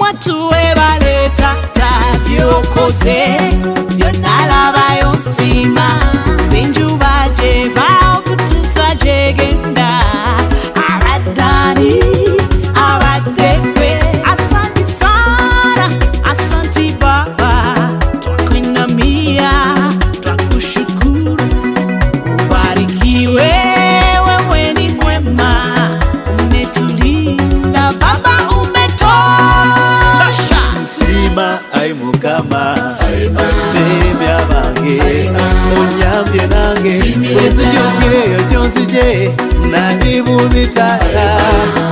watu webale tata byokoze byonalabayo nsima benjuba jeva okutusa jegenda abadani abadekwe asanti sana asanti baba twakuinamia twakushukuru ubarikiwe wewe ni mwema umetulinda baba umetosha nsima ai mukama simya bange onyambye nange wezijukireyo gyonsije nandibubitala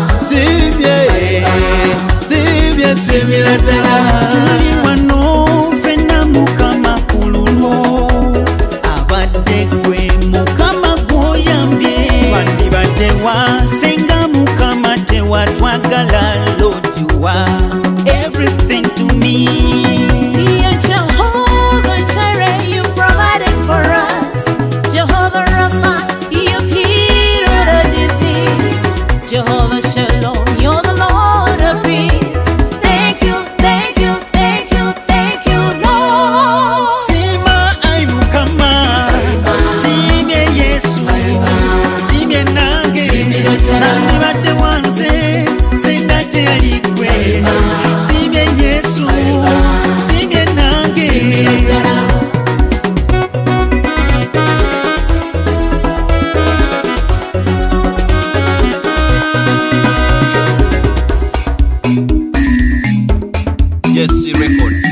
simye ddala tuli wano fenna mukama kululwo abadde gwe mukama gwoyambye twandibadde wasenga mukama tewatwagala Lord you are everything to me. You're Jehovah Jireh, you provided for us. Jehovah Rapha, you've healed our disease. Jehovah Shalom, you're the Lord of peace. Thank you, thank you, thank you, thank you, Lord. Sima ai mukama simye Yesu simye nange nandibadde wanze senga teyali gwe simye Yesu simye nange Yes, records.